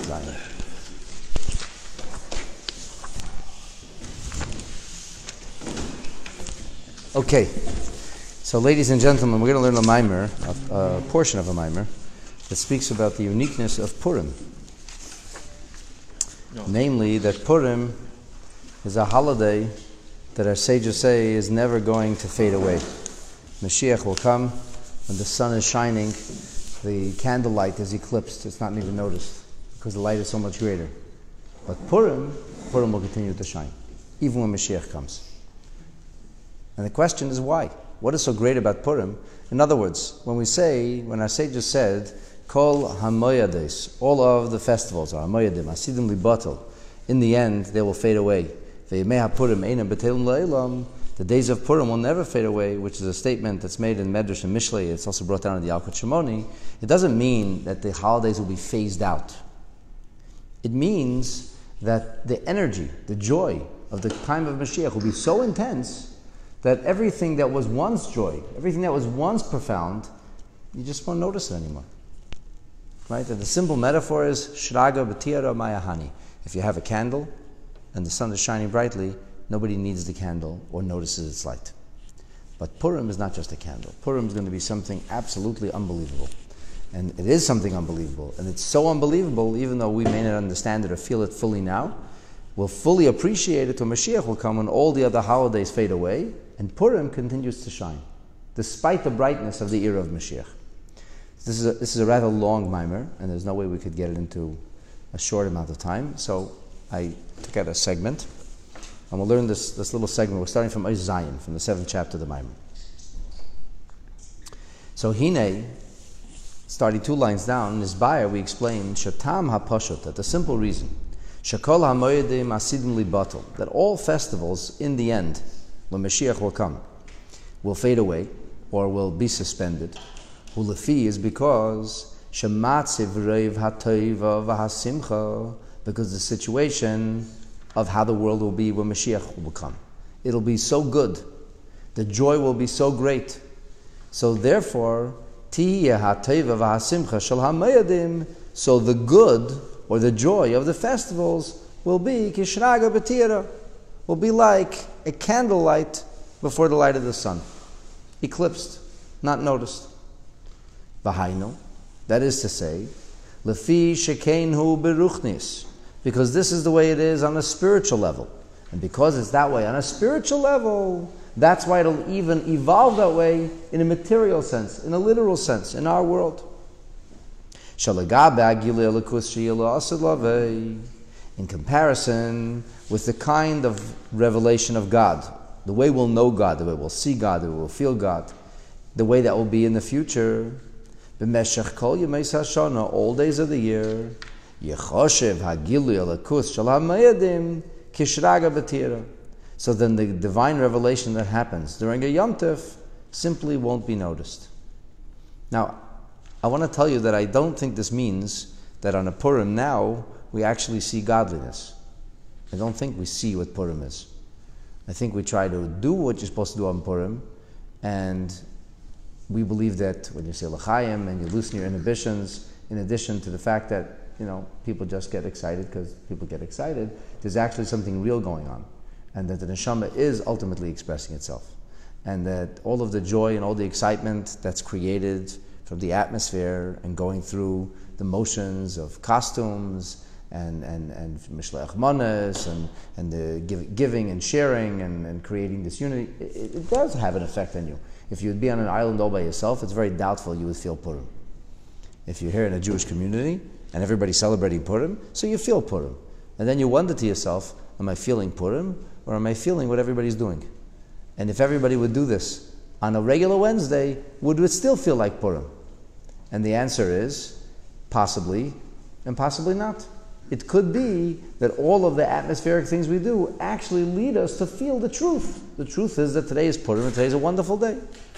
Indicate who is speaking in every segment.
Speaker 1: Mitzrayim. Okay, so ladies and gentlemen, we're going to learn a mimer, a portion of a mimer, that speaks about the uniqueness of Purim. Namely, that Purim is a holiday that our sages say is never going to fade away. Mashiach will come when the sun is shining, the candlelight is eclipsed, it's not even noticed because the light is so much greater. But Purim will continue to shine, even when Mashiach comes. And the question is why? What is so great about Purim? In other words, when our sages said, Kol HaMoyades, all of the festivals are HaMoyadim, Hasidim Libatel, in the end they will fade away. Ve'yemei HaPurim einam betelin le'elam, the days of Purim will never fade away, which is a statement that's made in Medrash and Mishlei. It's also brought down in the Yalkut Shimoni. It doesn't mean that the holidays will be phased out. It means that the energy, the joy of the time of Mashiach will be so intense that everything that was once joy, everything that was once profound, you just won't notice it anymore. Right? And the simple metaphor is Shraga b'tiara mayahani. If you have a candle and the sun is shining brightly, nobody needs the candle or notices its light. But Purim is not just a candle. Purim is going to be something absolutely unbelievable. And it is something unbelievable. And it's so unbelievable, even though we may not understand it or feel it fully now, we'll fully appreciate it when Mashiach will come, when all the other holidays fade away, and Purim continues to shine, despite the brightness of the era of Mashiach. This is a rather long mimer, and there's no way we could get it into a short amount of time. So I took out a segment, and we'll learn this little segment. We're starting from Zion, from the 7th chapter of the mimer. So Hine, starting 2 lines down, in his bio we explain Shatam HaPashut, that the simple reason, Shakol HaMoyedim Asidim Libatel, that all festivals in the end, when Mashiach will come, will fade away or will be suspended. Ulefi is because Shematziv Reiv HaToiva VaHaSimcha, because the situation of how the world will be when Mashiach will come. It'll be so good. The joy will be so great. So therefore, Tiyeh HaToiva VaHaSimcha Shel HaMoyedim, so the good or the joy of the festivals will be Kishraga B'tira, will be like a candlelight before the light of the sun, eclipsed, not noticed. V'hainu, that is to say, Lefi Shekenhu Beruchnis, because this is the way it is on a spiritual level. And because it's that way on a spiritual level, that's why it'll even evolve that way in a material sense, in a literal sense, in our world. In comparison with the kind of revelation of God, the way we'll know God, the way we'll see God, the way we'll feel God, the way that will be in the future, all days of the year, so then the divine revelation that happens during a Yom Tov simply won't be noticed. Now, I want to tell you that I don't think this means that on a Purim now we actually see godliness. I don't think we see what Purim is. I think we try to do what you're supposed to do on Purim, and we believe that when you say L'chaim and you loosen your inhibitions, in addition to the fact that people just get excited because people get excited, there's actually something real going on, and that the neshama is ultimately expressing itself, and that all of the joy and all the excitement that's created from the atmosphere and going through the motions of costumes and mishleach manas and the giving and sharing and creating this unity, it does have an effect on you. If you would be on an island all by yourself, it's very doubtful you would feel Purim. If you're here in a Jewish community and everybody's celebrating Purim, so you feel Purim. And then you wonder to yourself, am I feeling Purim or am I feeling what everybody's doing? And if everybody would do this on a regular Wednesday, would it still feel like Purim? And the answer is possibly and possibly not. It could be that all of the atmospheric things we do actually lead us to feel the truth. The truth is that today is Purim and today is a wonderful day.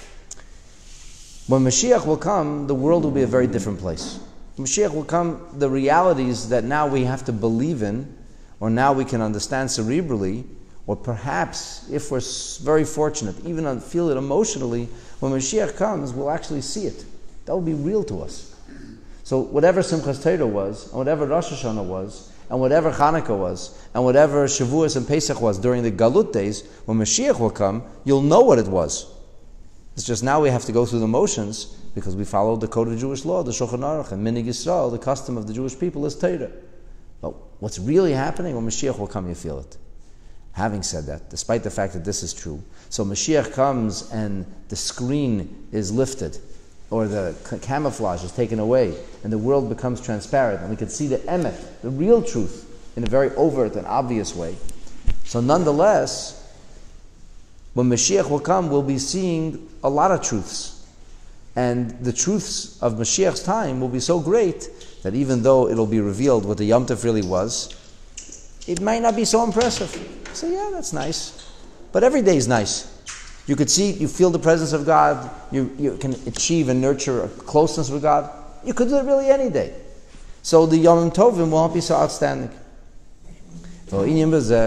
Speaker 1: When Mashiach will come, the world will be a very different place. When Mashiach will come, the realities that now we have to believe in, or now we can understand cerebrally, or perhaps, if we're very fortunate, even feel it emotionally, when Mashiach comes, we'll actually see it. That will be real to us. So whatever Simchas Torah was, and whatever Rosh Hashanah was, and whatever Hanukkah was, and whatever Shavuos and Pesach was during the Galut days, when Mashiach will come, you'll know what it was. It's just now we have to go through the motions because we follow the code of Jewish law, the Shulchan Aruch, and Minig Yisrael, the custom of the Jewish people is Torah. But what's really happening when Mashiach will come, you feel it. Having said that, despite the fact that this is true, so Mashiach comes and the screen is lifted, or the camouflage is taken away, and the world becomes transparent, and we can see the emet, the real truth, in a very overt and obvious way. So nonetheless, when Mashiach will come, we'll be seeing a lot of truths. And the truths of Mashiach's time will be so great that even though it'll be revealed what the Yom Tov really was, it might not be so impressive. So yeah, that's nice. But every day is nice. You could see, you feel the presence of God, you can achieve and nurture a closeness with God. You could do it really any day. So the Yom Tovim won't be so outstanding. Even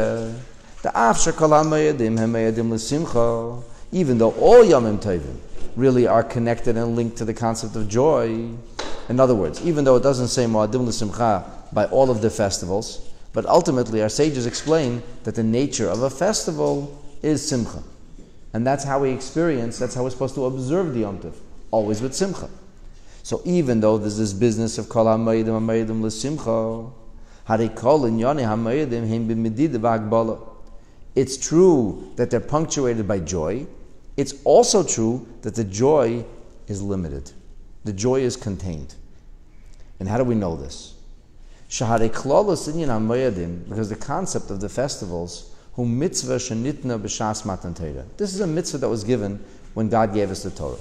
Speaker 1: though all Yom Tovim really are connected and linked to the concept of joy. In other words, even though it doesn't say Moadim L'Simcha by all of the festivals, but ultimately our sages explain that the nature of a festival is Simcha. And that's how we experience, that's how we're supposed to observe the Yom Tov, always with Simcha. So even though there's this business of Kol HaMoedim HaMoedim L'Simcha, Harei Kol Inyonei HaMoedim Hem B'Medida V'Hagbala. It's true that they're punctuated by joy. It's also true that the joy is limited. The joy is contained. And how do we know this? Shaharei Klolos Inyan HaMoedim, because the concept of the festivals, Hu mitzvah shenitna b'shas matan Torah. This is a mitzvah that was given when God gave us the Torah.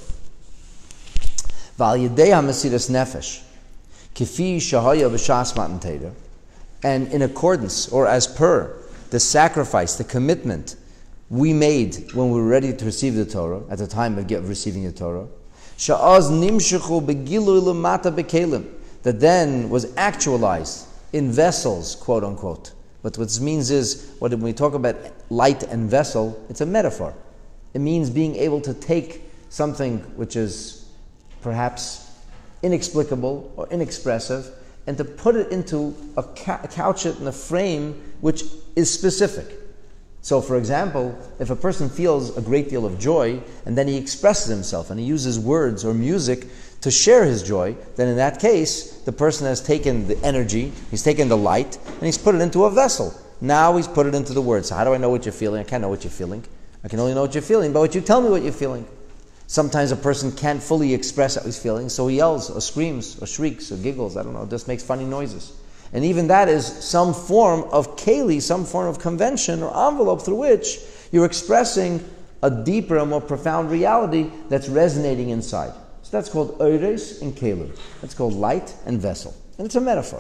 Speaker 1: V'al yedei ha-mesiras nefesh, kifi shahaya b'shas matan Torah, and in accordance, or as per, the sacrifice, the commitment we made when we were ready to receive the Torah, at the time of receiving the Torah, sha'az nimshechu begilui lemata bekelim, that then was actualized in vessels, quote unquote. But what this means is, when we talk about light and vessel, it's a metaphor. It means being able to take something which is perhaps inexplicable or inexpressive, and to put it into couch it in a frame which is specific. So for example, if a person feels a great deal of joy, and then he expresses himself, and he uses words or music to share his joy, then in that case, the person has taken the energy, he's taken the light, and he's put it into a vessel. Now he's put it into the words. So how do I know what you're feeling? I can't know what you're feeling. I can only know what you're feeling by what you tell me what you're feeling. Sometimes a person can't fully express how he's feeling, so he yells, or screams, or shrieks, or giggles, I don't know, just makes funny noises. And even that is some form of keli, some form of convention or envelope through which you're expressing a deeper and more profound reality that's resonating inside. So that's called oires and kelim. That's called light and vessel. And it's a metaphor.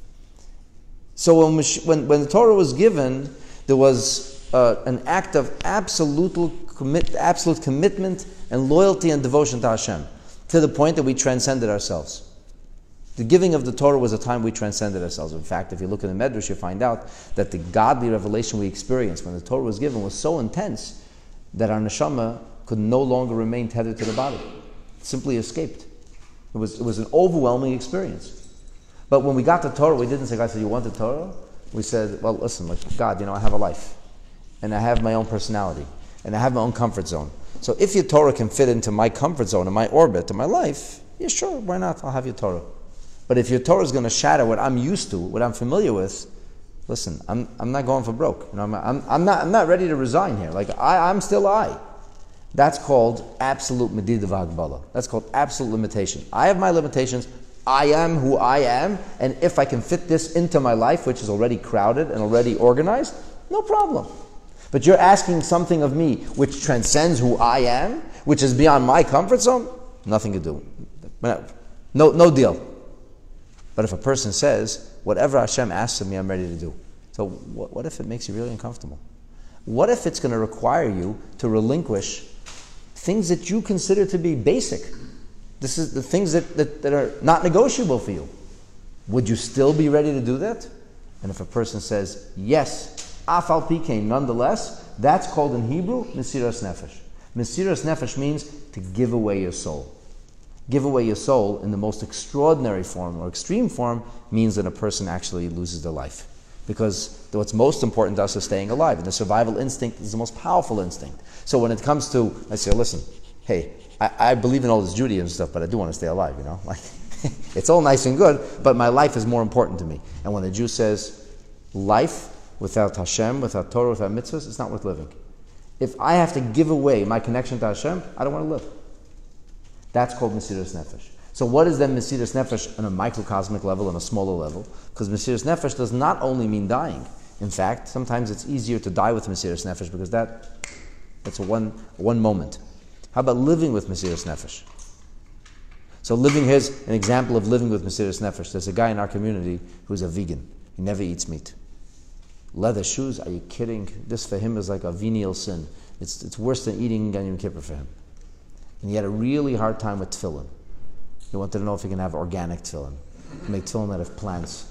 Speaker 1: So when the Torah was given, there was an act of absolute commitment and loyalty and devotion to Hashem, to the point that we transcended ourselves. The giving of the Torah was a time we transcended ourselves. In fact, if you look in the Medrash, you find out that the godly revelation we experienced when the Torah was given was so intense that our neshama could no longer remain tethered to the body. It simply escaped. It was an overwhelming experience. But when we got the Torah, we didn't say, God said, you want the Torah? We said, well, listen, like, God, I have a life. And I have my own personality. And I have my own comfort zone. So if your Torah can fit into my comfort zone, in my orbit, in my life, yeah, sure, why not? I'll have your Torah. But if your Torah is going to shatter what I'm used to, what I'm familiar with, listen, I'm not going for broke. I'm not ready to resign here. Like I'm still I. That's called absolute medida v'hagbala. That's called absolute limitation. I have my limitations. I am who I am, and if I can fit this into my life, which is already crowded and already organized, no problem. But you're asking something of me which transcends who I am, which is beyond my comfort zone, nothing to do. No deal. But if a person says, whatever Hashem asks of me, I'm ready to do. So what if it makes you really uncomfortable? What if it's going to require you to relinquish things that you consider to be basic? This is the things that are not negotiable for you. Would you still be ready to do that? And if a person says, yes, af al pi kein, nonetheless, that's called in Hebrew, mesiras nefesh. Mesiras nefesh means to give away your soul. Give away your soul in the most extraordinary form or extreme form means that a person actually loses their life. Because what's most important to us is staying alive. And the survival instinct is the most powerful instinct. So when it comes to, I say, listen, hey, I believe in all this Judaism stuff, but I do want to stay alive, Like, it's all nice and good, but my life is more important to me. And when the Jew says, life without Hashem, without Torah, without mitzvahs, it's not worth living. If I have to give away my connection to Hashem, I don't want to live. That's called Mesiras Nefesh. So what is then Mesiras Nefesh on a microcosmic level, on a smaller level? Because Mesiras Nefesh does not only mean dying. In fact, sometimes it's easier to die with Mesiras Nefesh because that's a one moment. How about living with Mesiras Nefesh? So here's an example of living with Mesiras Nefesh. There's a guy in our community who's a vegan. He never eats meat. Leather shoes? Are you kidding? This for him is like a venial sin. It's worse than eating Yom Kippur for him. And he had a really hard time with tefillin. He wanted to know if he can have organic tefillin. Make tefillin out of plants.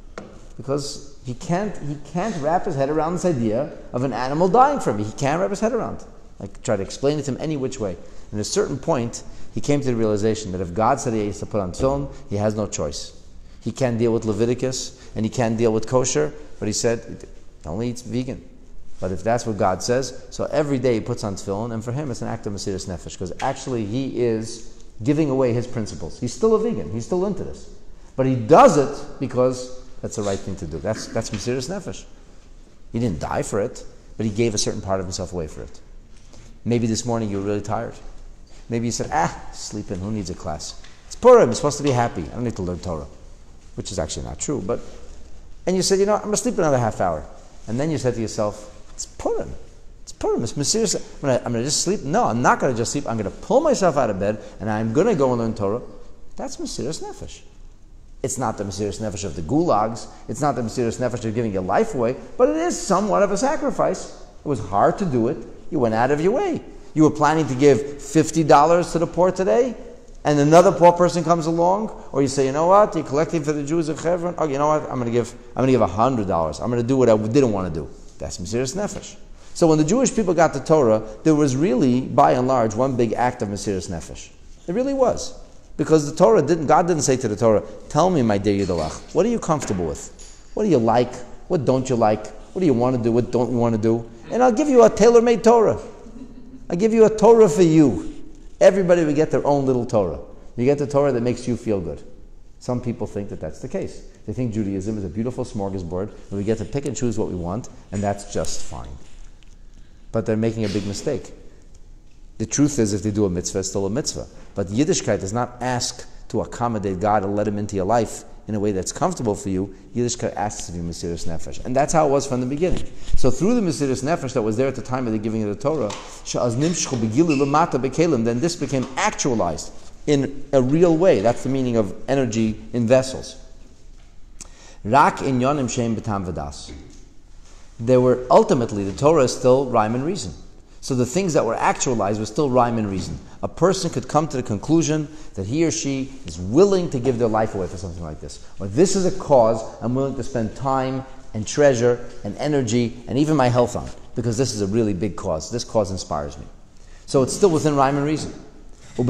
Speaker 1: Because he can't wrap his head around this idea of an animal dying for me. He can't wrap his head around. I try to explain it to him any which way. And at a certain point, he came to the realization that if God said he has to put on tefillin, he has no choice. He can't deal with Leviticus, and he can't deal with kosher, but he said, he only eats vegan. But if that's what God says, so every day he puts on tefillin, and for him it's an act of Mesiras Nefesh, because actually he is giving away his principles. He's still a vegan, he's still into this. But he does it because that's the right thing to do. That's Mesiras Nefesh. He didn't die for it, but he gave a certain part of himself away for it. Maybe this morning you were really tired. Maybe you said, sleep in, who needs a class? It's Purim, I'm supposed to be happy. I don't need to learn Torah. Which is actually not true, and you said, I'm going to sleep another half hour. And then you said to yourself, it's Purim. It's Mesiras. I'm going to just sleep. No, I'm not going to just sleep. I'm going to pull myself out of bed and I'm going to go and learn Torah. That's Mesiras Nefesh. It's not the Mesiras Nefesh of the gulags. It's not the Mesiras Nefesh of giving your life away, but it is somewhat of a sacrifice. It was hard to do it. You went out of your way. You were planning to give $50 to the poor today, and another poor person comes along, or you say, you know what, you're collecting for the Jews of Hebron. Oh, you know what, I'm going to give $100. I'm going to do what I didn't want to do. That's Mesiras Nefesh. So when the Jewish people got the Torah, there was really, by and large, one big act of Mesiras Nefesh. It really was. Because the Torah God didn't say to the Torah, tell me, my dear Yidolach, what are you comfortable with? What do you like? What don't you like? What do you want to do? What don't you want to do? And I'll give you a tailor-made Torah. I'll give you a Torah for you. Everybody will get their own little Torah. You get the Torah that makes you feel good. Some people think that that's the case. They think Judaism is a beautiful smorgasbord, and we get to pick and choose what we want, and that's just fine. But they're making a big mistake. The truth is, if they do a mitzvah, it's still a mitzvah. But Yiddishkeit does not ask to accommodate God and let Him into your life in a way that's comfortable for you. Yiddishkeit asks of you Mesiras Nefesh. And that's how it was from the beginning. So through the Mesiras Nefesh that was there at the time of the giving of the Torah, then this became actualized in a real way. That's the meaning of energy in vessels. Rak inyonim sheim b'tam v'das. There were, ultimately, the Torah is still rhyme and reason. So the things that were actualized were still rhyme and reason. A person could come to the conclusion that he or she is willing to give their life away for something like this. Or this is a cause I'm willing to spend time and treasure and energy and even my health on, because this is a really big cause. This cause inspires me. So it's still within rhyme and reason. It's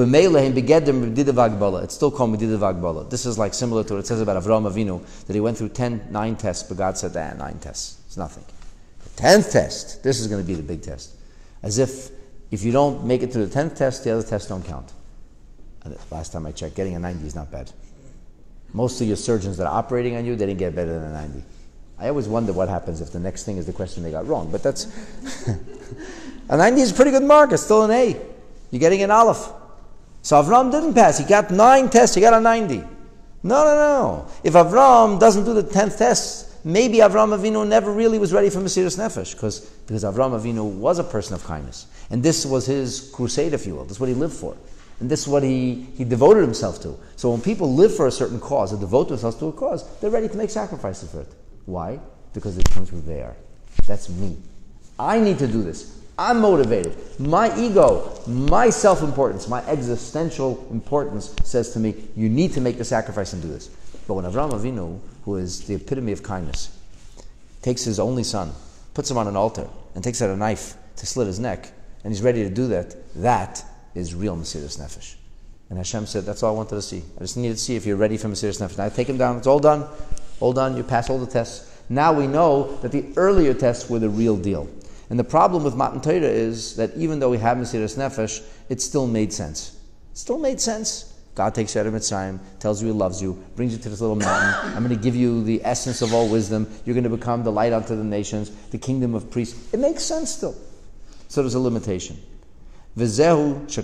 Speaker 1: still called Medidah V'Agbola. This is like similar to what it says about Avraham Avinu, that he went through 9 tests, but God said, 9 tests. It's nothing. The 10th test, this is going to be the big test. As if you don't make it to the 10th test, the other tests don't count. And last time I checked, getting a 90 is not bad. Most of your surgeons that are operating on you, they didn't get better than a 90. I always wonder what happens if the next thing is the question they got wrong. But that's... a 90 is a pretty good mark. It's still an A. You're getting an Aleph. So Avram didn't pass. He got 9 tests. He got a 90. No. If Avram doesn't do the 10th test, maybe Avraham Avinu never really was ready for Mesiras Nefesh, because Avraham Avinu was a person of kindness. And this was his crusade, if you will. This is what he lived for. And this is what he devoted himself to. So when people live for a certain cause, or devote themselves to a cause, they're ready to make sacrifices for it. Why? Because it comes with they are. That's me. I need to do this. I'm motivated. My ego, my self-importance, my existential importance says to me, you need to make the sacrifice and do this. But when Avraham Avinu, who is the epitome of kindness, takes his only son, puts him on an altar, and takes out a knife to slit his neck, and he's ready to do that, that is real Mesiras Nefesh. And Hashem said, that's all I wanted to see. I just needed to see if you're ready for Mesiras Nefesh. Now I take him down, it's all done. All done, you pass all the tests. Now we know that the earlier tests were the real deal. And the problem with Matan Torah is that even though we have Mesiras Nefesh, it still made sense. It still made sense. God takes you out of Mitzrayim, tells you He loves you, brings you to this little mountain. I'm going to give you the essence of all wisdom. You're going to become the light unto the nations, the kingdom of priests. It makes sense still. So there's a limitation. This is,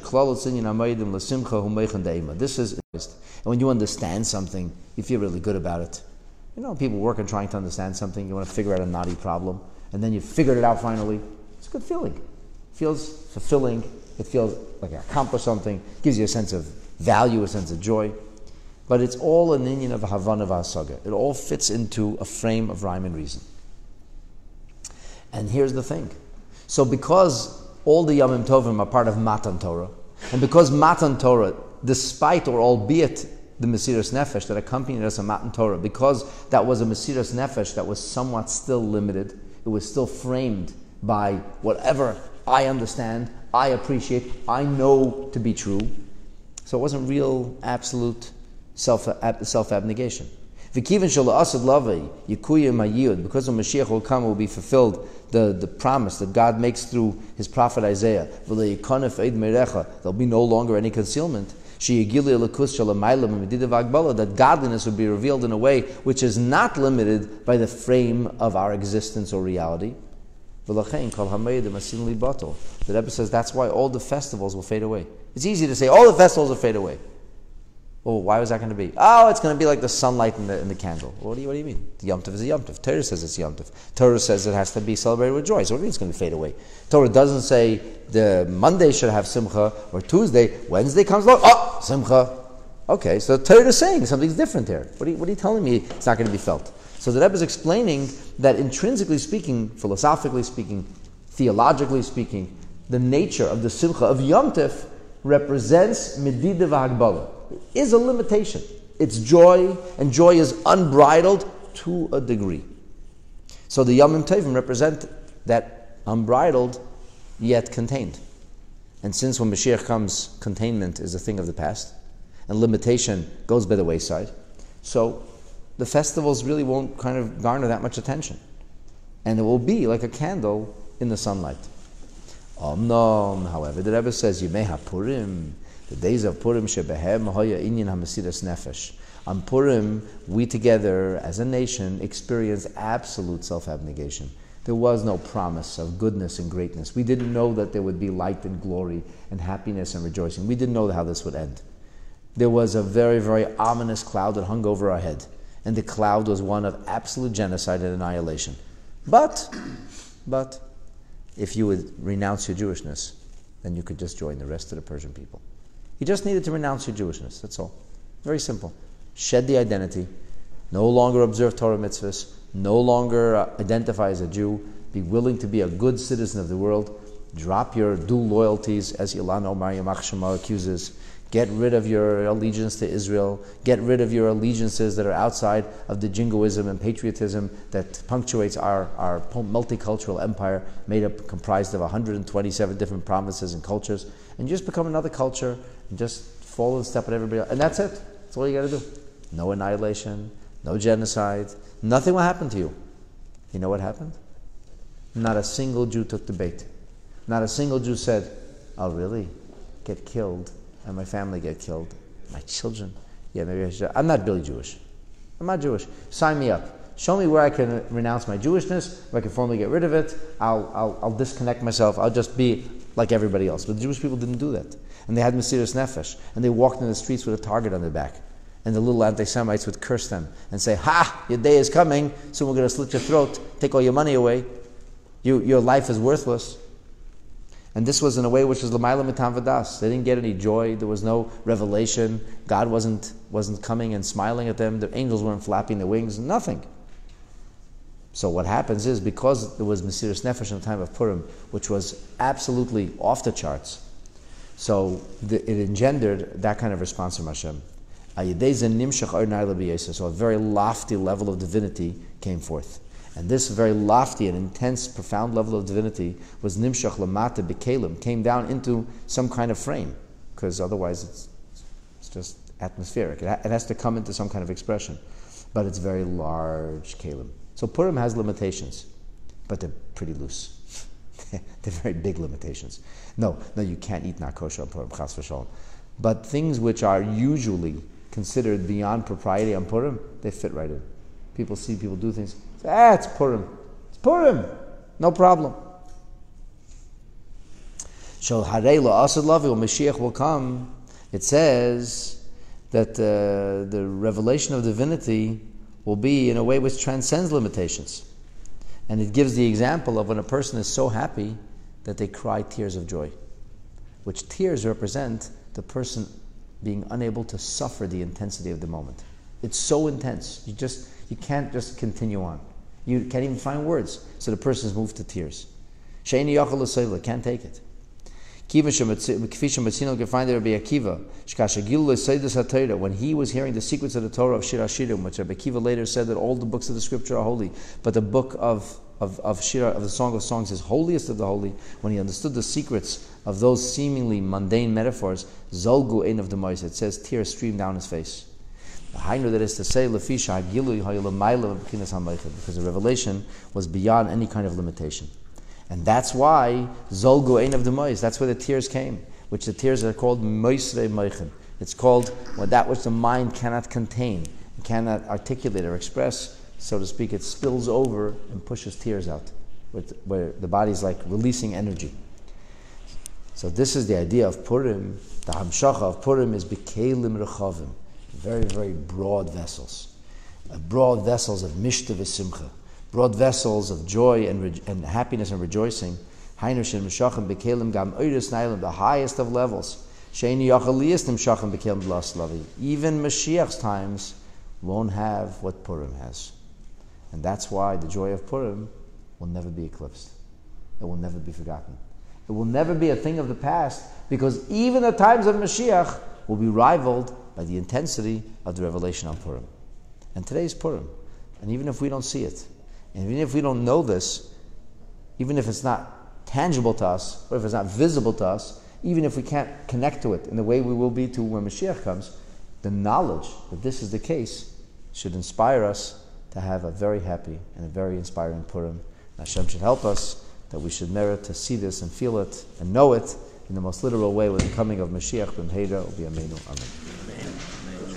Speaker 1: and when you understand something, you feel really good about it. You know, people work on trying to understand something, you want to figure out a knotty problem, and then you figured it out finally. It's a good feeling. It feels fulfilling. It feels like you accomplished something. It gives you a sense of value, a sense of joy. But it's all an inyan of Havana v'Hasaga. It all fits into a frame of rhyme and reason. And here's the thing. So because all the Yomim Tovim are part of Matan Torah, and because Matan Torah, despite or albeit the Mesiras Nefesh that accompanied us on Matan Torah, because that was a Mesiras Nefesh that was somewhat still limited, it was still framed by whatever I understand, I appreciate, I know to be true. So it wasn't real, absolute self-abnegation. Because when Mashiach will come, will be fulfilled the promise that God makes through His prophet Isaiah. There'll be no longer any concealment. That godliness will be revealed in a way which is not limited by the frame of our existence or reality. The Rebbe says that's why all the festivals will fade away. It's easy to say all the festivals will fade away. Well, why was that going to be? Oh, it's going to be like the sunlight in the candle. What do you mean? The Yom Tov is a Yom Tov. Torah says it's Yom Tov. Torah says it has to be celebrated with joy. So what do you mean it's going to fade away? Torah doesn't say the Monday should have Simcha or Tuesday. Wednesday comes along. Oh, Simcha. Okay, so Torah is saying something's different here. What are you telling me it's not going to be felt? So the Rebbe is explaining that intrinsically speaking, philosophically speaking, theologically speaking, the nature of the Simcha of Yom Tov represents Medida v'Hagbala. Is a limitation. It's joy, and joy is unbridled to a degree. So the Yomim Tovim represent that unbridled yet contained. And since when Mashiach comes, containment is a thing of the past, and limitation goes by the wayside, so the festivals really won't kind of garner that much attention. And it will be like a candle in the sunlight. However, the Rebbe says, Yimei HaPurim, the days of Purim shebehem hoya inyan hamesiras nefesh. On Purim, we together as a nation experienced absolute self-abnegation. There was no promise of goodness and greatness. We didn't know that there would be light and glory and happiness and rejoicing. We didn't know how this would end. There was a very, very ominous cloud that hung over our head. And the cloud was one of absolute genocide and annihilation. But, if you would renounce your Jewishness, then you could just join the rest of the Persian people. You just needed to renounce your Jewishness, that's all. Very simple. Shed the identity, no longer observe Torah mitzvahs, no longer identify as a Jew, be willing to be a good citizen of the world, drop your dual loyalties, as Ilan Omar Yamach Shema accuses, get rid of your allegiance to Israel, get rid of your allegiances that are outside of the jingoism and patriotism that punctuates our multicultural empire comprised of 127 different provinces and cultures, and just become another culture and just follow in step with everybody else. And that's it. That's all you got to do. No annihilation, no genocide, nothing will happen to you. You know what happened? Not a single Jew took the bait. Not a single Jew said, "I'll really get killed and my family get killed. My children, yeah, maybe I should. I'm not really Jewish. I'm not Jewish. Sign me up. Show me where I can renounce my Jewishness, where I can formally get rid of it. I'll disconnect myself. I'll just be like everybody else." But the Jewish people didn't do that. And they had Mesiras Nefesh. And they walked in the streets with a target on their back. And the little anti-Semites would curse them and say, "Ha! Your day is coming. Soon we're going to slit your throat, take all your money away. Your life is worthless." And this was in a way which was l'mayla mitam v'das. They didn't get any joy. There was no revelation. God wasn't coming and smiling at them. The angels weren't flapping their wings. Nothing. So what happens is, because there was Mesiras Nefesh in the time of Purim, which was absolutely off the charts, so it engendered that kind of response from Hashem. So a very lofty level of divinity came forth. And this very lofty and intense, profound level of divinity was nimshach lamata b'kelim, came down into some kind of frame, because otherwise just atmospheric. It has to come into some kind of expression. But it's very large kelim. So Purim has limitations, but they're pretty loose. They're very big limitations. No, you can't eat not kosher on Purim, chas v'shalom. But things which are usually considered beyond propriety on Purim, they fit right in. People see people do things, say, it's Purim. It's Purim. No problem. Shal harei la'asad lavi, when Mashiach will come, it says that the revelation of divinity will be in a way which transcends limitations. And it gives the example of when a person is so happy that they cry tears of joy, which tears represent the person being unable to suffer the intensity of the moment. It's so intense, you can't just continue on. You can't even find words, so the person is moved to tears. Sheini yachal l'soila, can't take it. When he was hearing the secrets of the Torah of Shir HaShirim, which Rabbi Akiva later said that all the books of the Scripture are holy, but the book of Shir, of the Song of Songs, is holiest of the holy. When he understood the secrets of those seemingly mundane metaphors, Zolgu ein of the Mois, it says tears streamed down his face. That is to say, because the revelation was beyond any kind of limitation. And that's why Zolgu ein of the Mois, that's where the tears came, which the tears are called Moisrei Moichen. It's called that which the mind cannot contain, cannot articulate or express, so to speak. It spills over and pushes tears out, where the body's like releasing energy. So this is the idea of Purim. The Hamshacha of Purim is Bikelim Rechavim, very, very broad vessels. Broad vessels of Mishta v'Simcha. Broad vessels of joy and happiness and rejoicing. The highest of levels. Even Mashiach's times won't have what Purim has. And that's why the joy of Purim will never be eclipsed. It will never be forgotten. It will never be a thing of the past, because even the times of Mashiach will be rivaled by the intensity of the revelation on Purim. And today's Purim. And even if we don't see it, and even if we don't know this, even if it's not tangible to us, or if it's not visible to us, even if we can't connect to it in the way we will be to when Mashiach comes, the knowledge that this is the case should inspire us to have a very happy and a very inspiring Purim. And Hashem should help us that we should merit to see this and feel it and know it in the most literal way with the coming of Mashiach ben Heira. Amen.